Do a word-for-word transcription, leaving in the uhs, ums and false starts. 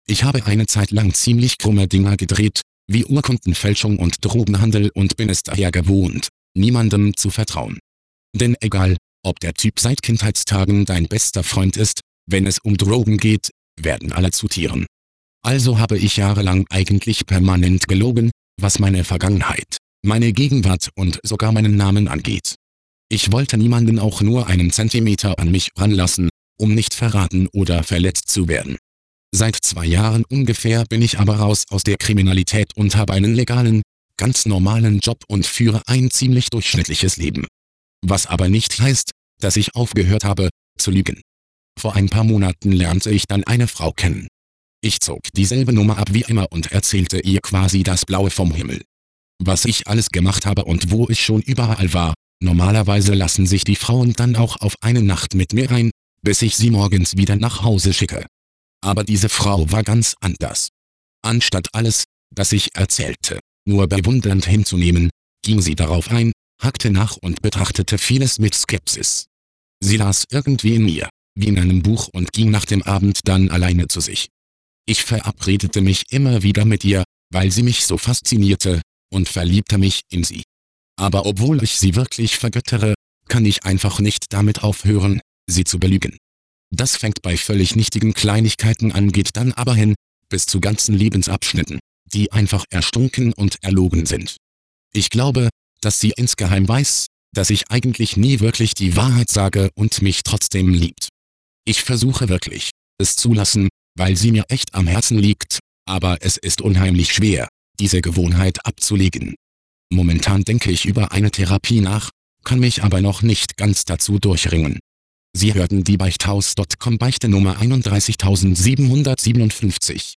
Ich habe eine Zeit lang ziemlich krumme Dinger gedreht, wie Urkundenfälschung und Drogenhandel und bin es daher gewohnt, niemandem zu vertrauen. Denn egal, ob der Typ seit Kindheitstagen dein bester Freund ist, wenn es um Drogen geht, werden alle zu Tieren. Also habe ich jahrelang eigentlich permanent gelogen, was meine Vergangenheit, meine Gegenwart und sogar meinen Namen angeht. Ich wollte niemanden auch nur einen Zentimeter an mich ranlassen, um nicht verraten oder verletzt zu werden. Seit zwei Jahren ungefähr bin ich aber raus aus der Kriminalität und habe einen legalen, ganz normalen Job und führe ein ziemlich durchschnittliches Leben. Was aber nicht heißt, dass ich aufgehört habe, zu lügen. Vor ein paar Monaten lernte ich dann eine Frau kennen. Ich zog dieselbe Nummer ab wie immer und erzählte ihr quasi das Blaue vom Himmel. Was ich alles gemacht habe und wo ich schon überall war. Normalerweise lassen sich die Frauen dann auch auf eine Nacht mit mir ein, bis ich sie morgens wieder nach Hause schicke. Aber diese Frau war ganz anders. Anstatt alles, das ich erzählte, nur bewundernd hinzunehmen, ging sie darauf ein, hackte nach und betrachtete vieles mit Skepsis. Sie las irgendwie in mir, wie in einem Buch und ging nach dem Abend dann alleine zu sich. Ich verabredete mich immer wieder mit ihr, weil sie mich so faszinierte, und verliebte mich in sie. Aber obwohl ich sie wirklich vergöttere, kann ich einfach nicht damit aufhören, sie zu belügen. Das fängt bei völlig nichtigen Kleinigkeiten an, geht dann aber hin, bis zu ganzen Lebensabschnitten, die einfach erstunken und erlogen sind. Ich glaube, dass sie insgeheim weiß, dass ich eigentlich nie wirklich die Wahrheit sage und mich trotzdem liebt. Ich versuche wirklich, es zu lassen, weil sie mir echt am Herzen liegt, aber es ist unheimlich schwer, diese Gewohnheit abzulegen. Momentan denke ich über eine Therapie nach, kann mich aber noch nicht ganz dazu durchringen. Sie hörten die Beichthaus Punkt com Beichte Nummer einunddreißigtausendsiebenhundertsiebenundfünfzig.